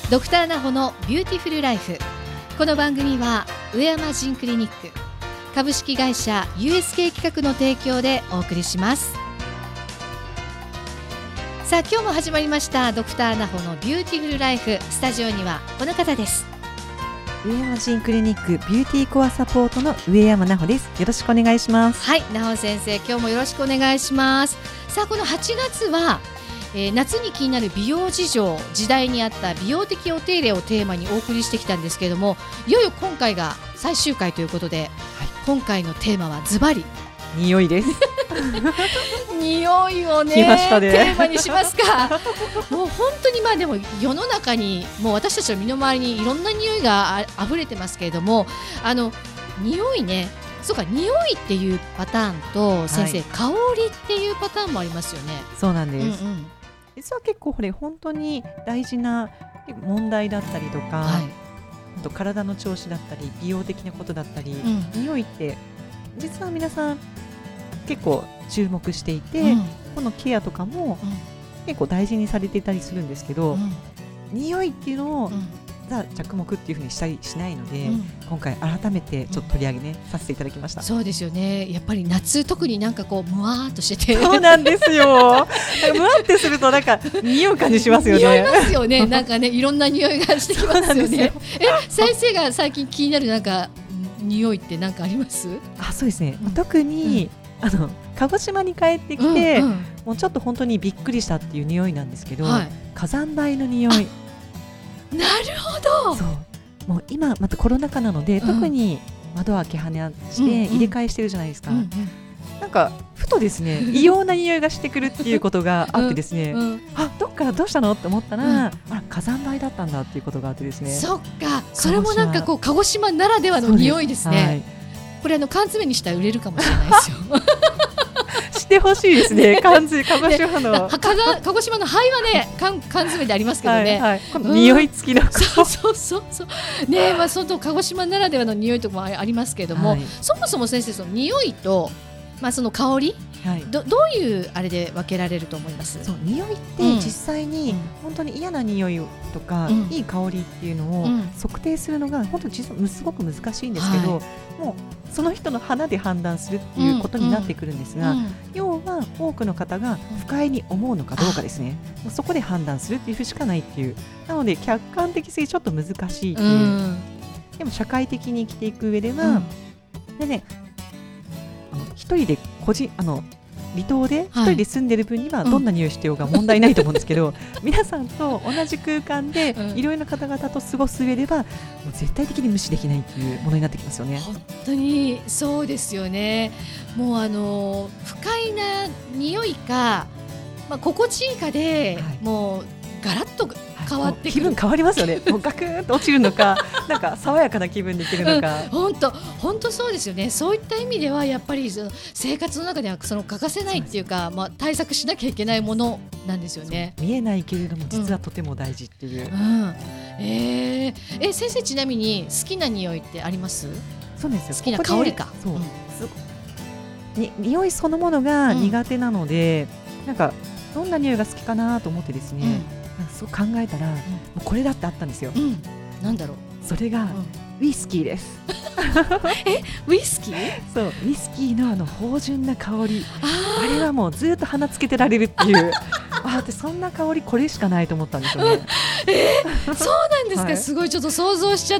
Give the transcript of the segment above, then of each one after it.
ドクターナホのビューティフルライフ。この番組は上山ジンクリニック株式会社 USK 企画の提供でお送りします。さあ今日も始まりましたドクターナホのビューティフルライフ。スタジオにはこの方です。 上山ジンクリニックビューティーコアサポートの上山奈穂です。よろしくお願いします。 はい、奈穂先生、今日もよろしくお願いします。さあこの8月は、夏に気になる美容事情、時代に合った美容的お手入れをテーマにお送りしてきたんですけれども、いよいよ今回が最終回ということで、はい、今回のテーマはズバリ匂いです匂いを ね、テーマにしますかもう本当にでも世の中にもう私たちの身の回りにいろんな匂いが溢れてますけれども、匂いね、そうか、匂いっていうパターンと先生、香りっていうパターンもありますよね。 そうなんです、実は結構これ本当に大事な問題だったりとか、あと体の調子だったり美容的なことだったり、匂いって実は皆さん結構注目していて、このケアとかも結構大事にされていたりするんですけど、匂いっていうのを着目っていうふうにしたりしないので、今回改めてちょっと取り上げさせていただきました。 そうですよね。やっぱり夏特になんかこうムワーっとしててそうなんですよムワってするとなんか匂う感じしますよね。 匂いますよね。なんかね、いろんな匂いがしてきますよね。先生が最近気になるなんか匂いって何かあります？ そうですね、特に、鹿児島に帰ってきて、もうちょっと本当にびっくりしたっていう匂いなんですけど、火山灰の匂い。 なるほど。 そう、もう今またコロナ禍なので、特に窓開け放して入れ替えしてるじゃないですか。なんかふとですね、異様な匂いがしてくるっていうことがあってですね、どっからどうしたのって思ったら、火山灰だったんだっていうことがあってですね。 そっか、それもなんかこう鹿児島ならではの匂いですね。これ缶詰にしたら売れるかもしれないですよしてほしいですね。鹿児島の鹿児島の灰はね、缶詰でありますけどね、 匂い付きのそうね、外鹿児島ならではの匂いとかもありますけれども、そもそも先生、その匂いとその香り、どういうあれで分けられると思います？ そう、匂いって実際に本当に嫌な匂いとか、いい香りっていうのを測定するのが本当にすごく難しいんですけど、もうその人の鼻で判断するっていうことになってくるんですが、要は多くの方が不快に思うのかどうかですね。そこで判断するっていうしかないっていう、なので客観的性ちょっと難しいっていう、でも社会的に生きていく上では、でね、一人で離島で一人で住んでる分にはどんな匂いしてようが問題ないと思うんですけど、皆さんと同じ空間でいろいろな方々と過ごす上では、もう絶対的に無視できないっていうものになってきますよね。 本当にそうですよね。もう不快な匂いか、心地いいかで、もうガラッと変わってくる。 気分変わりますよね。もうガクッと落ちるのかなんか爽やかな気分でいけるのか、 本当そうですよね。そういった意味ではやっぱり生活の中では欠かせないっていうか、対策しなきゃいけないものなんですよね。 見えないけれども実はとても大事っていう、 先生、ちなみに好きな匂いってあります？ そうですよ、 好きな香りか。 匂いそのものが苦手なので、なんかどんな匂いが好きかなと思ってですね、そう考えたら、これだってあったんですよ。 なんだろう。 それがウイスキーですウイスキー？ そう、ウイスキーの芳醇な香り、あれはもうずっと鼻つけてられるっていうでそんな香りこれしかないと思ったんですよね。 そうなんですか、すごい、ちょっと想像しちゃった。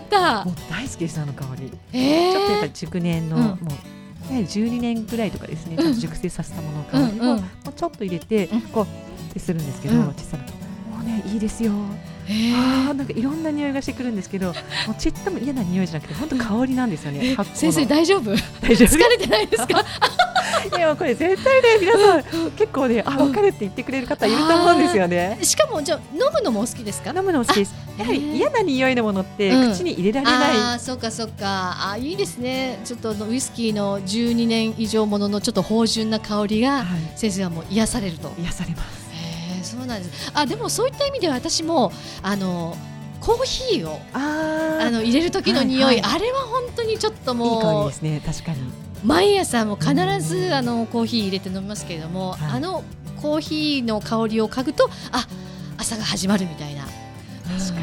もう大好きです、あの香り。ちょっとやっぱり熟年の、もう12年ぐらいとかですね、ちょっと熟成させたものの香りをもうちょっと入れてこうってするんですけど、小さなもうね、いいですよ。なんかいろんな匂いがしてくるんですけど、もうちっとも嫌な匂いじゃなくて本当香りなんですよね。 先生大丈夫？ 大丈夫？ 疲れてないですか？ いや、これ絶対ね、皆さん結構ね、分かるって言ってくれる方いると思うんですよね。 しかもじゃあ飲むのもお好きですか？ 飲むのも好きです。やはり嫌な匂いのものって口に入れられない。 そうかそうか。いいですね。ちょっとウイスキーの12年以上もののちょっと芳醇な香りが、先生はもう癒されると。 癒されます。 そうなんです。でもそういった意味では私もコーヒーを入れる時の匂い、あれは本当にちょっともういい香りですね。確かに毎朝も必ずコーヒー入れて飲みますけれども、コーヒーの香りを嗅ぐと朝が始まるみたいな。 確かに、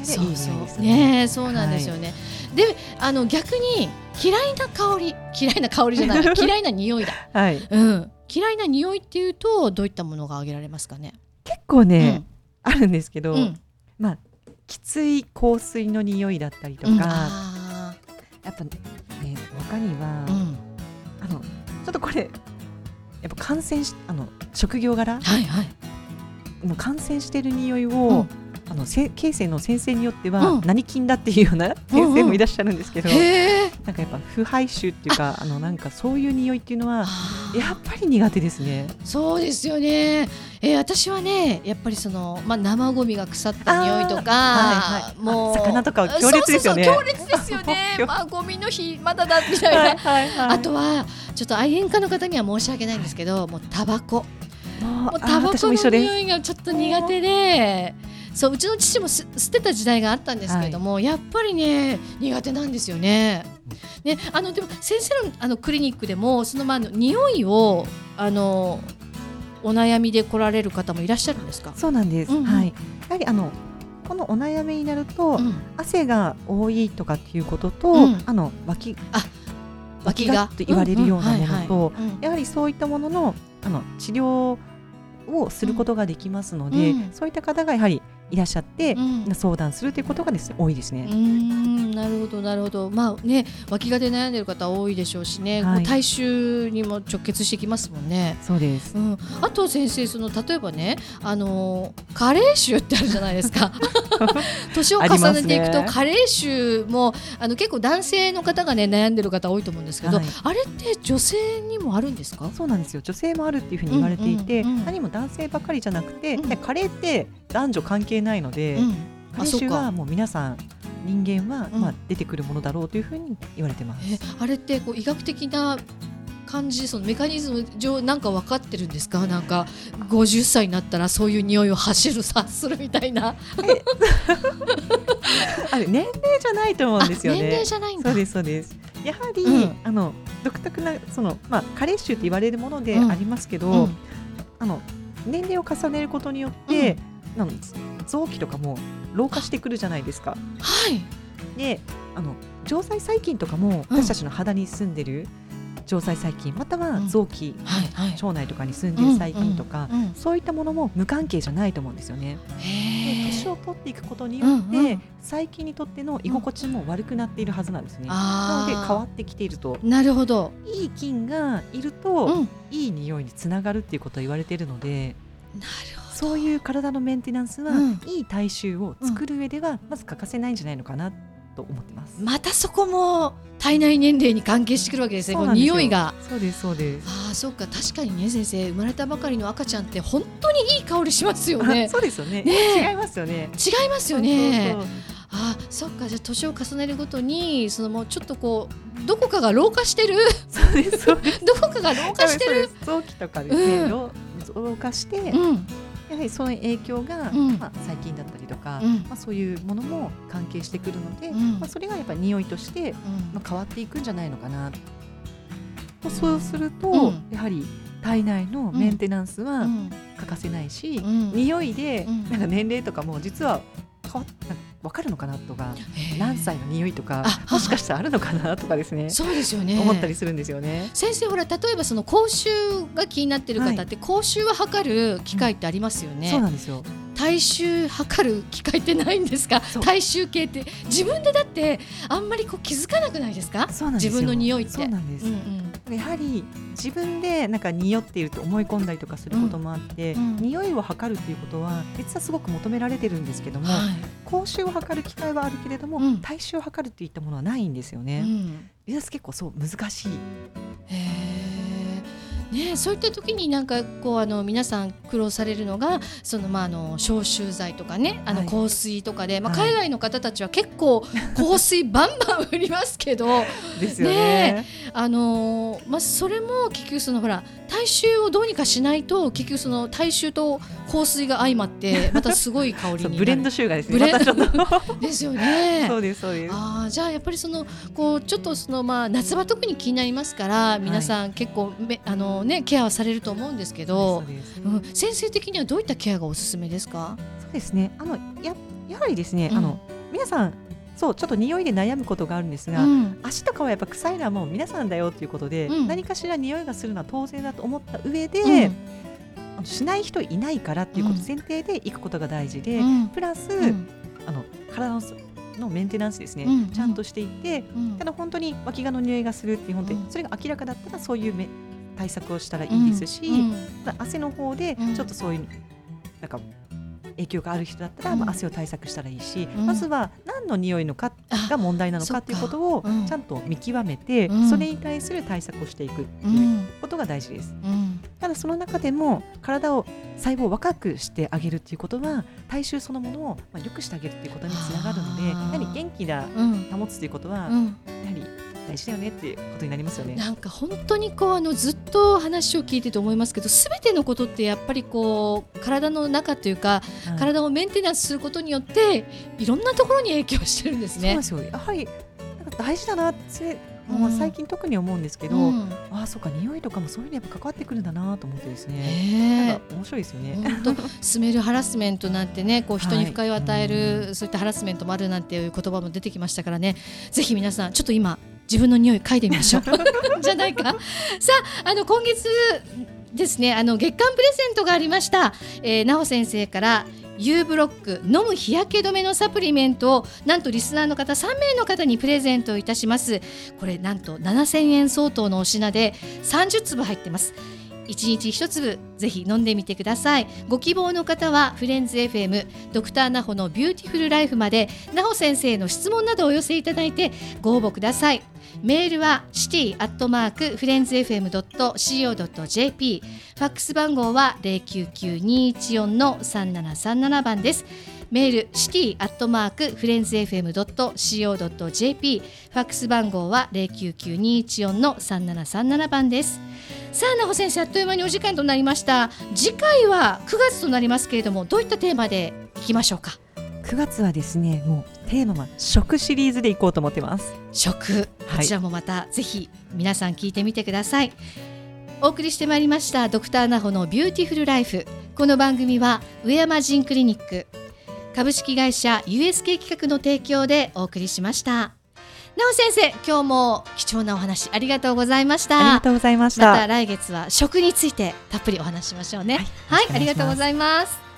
れでいい匂いですね。そうなんですよね。で逆に嫌いな香りじゃない嫌いな匂いだ、はい、嫌いな匂いっていうとどういったものが挙げられますかね。 結構ね、あるんですけど、きつい香水の匂いだったりとか、やっぱね他には、ちょっとこれやっぱ感染し職業柄、もう感染してる匂いを、経生の先生によっては何菌だっていうような先生もいらっしゃるんですけど、なんかやっぱ腐敗臭っていうかなんかそういう匂いっていうのはやっぱり苦手ですね。 そうですよね。私はねやっぱり生ゴミが腐った匂いとか、もう魚とか強烈ですよね。 強烈ですよね。ゴミの日まだだみたいな。あとはちょっと愛煙家の方には申し訳ないんですけど、もうタバコの匂いがちょっと苦手で、うちの父も捨てた時代があったんですけれども、やっぱりね苦手なんですよね。でも先生のクリニックでも匂いをお悩みで来られる方もいらっしゃるんですか。 そうなんです、やはりこのお悩みになると、汗が多いとかっていうことと、脇がと言われるようなものと、やはりそういったものの治療をすることができますので、そういった方がやはりいらっしゃって、相談するということが多いですね。 なるほどなるほど。脇がで悩んでいる方多いでしょうしね、体臭にも直結してきますもんね。 そうです、 あと先生例えばね加齢臭ってあるじゃないですか年を重ねていくと加齢臭も結構男性の方がね悩んでる方多いと思うんですけど、あれって女性にもあるんですか。 そうなんですよ。女性もあるっていうふうに言われていて、何も男性ばかりじゃなくて、加齢って男女関係ないので、加齢臭はもう皆さん人間は出てくるものだろうというふうに言われてます。 あれって医学的な感じ、メカニズム上なんか分かってるんですか。なんか50歳になったらそういう匂いを発するみたいなあれ年齢じゃないと思うんですよね。 年齢じゃないんだ。 そうですそうです。やはり、独特な加齢臭と言われるものでありますけど、年齢を重ねることによって、臓器とかも老化してくるじゃないですか。で常在細菌とかも私たちの肌に住んでる常在細菌、または臓器、腸内とかに住んでいる細菌とか、そういったものも無関係じゃないと思うんですよね。年を取っていくことによって、細菌にとっての居心地も悪くなっているはずなんですね。なので変わってきていると。 なるほど。 いい菌がいると、いい匂いにつながるっていうことを言われているので、 なるほど。 そういう体のメンテナンスは、いい体臭を作る上ではまず欠かせないんじゃないのかなと思ってます。 またそこも体内年齢に関係してくるわけですね。この匂いが。 そうですそうです。 そうか、確かにね先生、生まれたばかりの赤ちゃんって本当にいい香りしますよね。 そうですよね。違いますよね。 違いますよね。そっか。じゃあ年を重ねるごとにもうちょっとどこかが老化してる。 そうですそうです。 どこかが老化してる。 臓器とかですね、老化して、やはりその影響が、細菌だったりとか、そういうものも関係してくるので、それがやっぱり匂いとして、変わっていくんじゃないのかな。そうすると、やはり体内のメンテナンスは欠かせないし、匂いでなんか年齢とかも実は分かるのかなとか、何歳の匂いとかもしかしたらあるのかなとかですね。 そうですよね。 思ったりするんですよね。 先生、ほら例えば口臭が気になっている方って、口臭を測る機械ってありますよね。 そうなんですよ。 体臭測る機械ってないんですか。体臭計って自分でだってあんまり気づかなくないですか。 そうなんですよ。 自分の匂いって。 そうなんです。やはり自分でなんか匂っていると思い込んだりとかすることもあって、匂いを測るっていうことは実はすごく求められてるんですけども、口臭を測る機会はあるけれども、体臭を測るっていったものはないんですよね。結構難しい。 そういった時になんか皆さん苦労されるのが消臭剤とかね、香水とかで、海外の方たちは結構香水バンバン売りますけどですよね。 それも結局ほら体臭をどうにかしないと、結局体臭と香水が相まってまたすごい香りになる。 ブレンド臭がですね。 ですよね。 そうですそうです。 じゃあやっぱりちょっと夏場特に気になりますから、皆さん結構ケアはされると思うんですけど、先生的にはどういったケアがおすすめですか。 そうですね。やはりですね、 皆さんそうちょっと匂いで悩むことがあるんですが、足とかはやっぱ臭いのはもう皆さんだよということで、何かしら匂いがするのは当然だと思った上で、しない人いないからっていうこと前提で行くことが大事で、プラス、体のメンテナンスですね、ちゃんとしていって、ただ本当に脇がの匂いがするっていう本当にそれが明らかだったらそういう対策をしたらいいですし、汗の方でちょっとそういうなんか影響がある人だったら、汗を対策したらいいし、まずは何の匂いのかが問題なのかということをちゃんと見極めて、それに対する対策をしていくっていうことが大事です。ただその中でも体を細胞を若くしてあげるっていうことは体臭そのものを良くしてあげるっていうことにつながるので、やはり元気な保つということはやはり大事だよねっていうことになりますよね。 なんか本当にずっと話を聞いてて思いますけど、すべてのことってやっぱり体の中というか、体をメンテナンスすることによっていろんなところに影響してるんですね。 そうですよ。やはりなんか大事だなってもう最近特に思うんですけど、そうか匂いとかもそういうのやっぱ関わってくるんだなと思ってですね、なんか面白いですよね。 本当スメルハラスメントなんてね、人に不快を与える、そういったハラスメントもあるなんていう言葉も出てきましたからね、ぜひ皆さんちょっと今自分の匂い嗅いでみましょうじゃないか。さあ、今月ですね、月間プレゼントがありました。なお先生からU ブロック飲む日焼け止めのサプリメントをなんとリスナーの方3名の方にプレゼントいたします。これなんと7000円相当のお品で30粒入ってます。1日1粒ぜひ飲んでみてください。ご希望の方はフレンズ FM ドクターナホのビューティフルライフまでナホ先生の質問などをお寄せいただいてご応募ください。メールは city@friendsfm.co.jp、 ファックス番号は 099-214-3737 番です。メール city@friendsfm.co.jp、 ファックス番号は 099-214-3737 番です。さあ、なほ先生、あっという間にお時間となりました。次回は9月となりますけれども、どういったテーマでいきましょうか。 9月はですね、もうテーマは食シリーズでいこうと思ってます。 食、こちらもまたぜひ皆さん聞いてみてください。お送りしてまいりましたドクターナホのビューティフルライフ。この番組は上山ジクリニック株式会社 USK 企画の提供でお送りしました。なお先生、今日も貴重なお話ありがとうございました。 ありがとうございました。 また来月は食についてたっぷりお話ししましょうね。はい、ありがとうございます。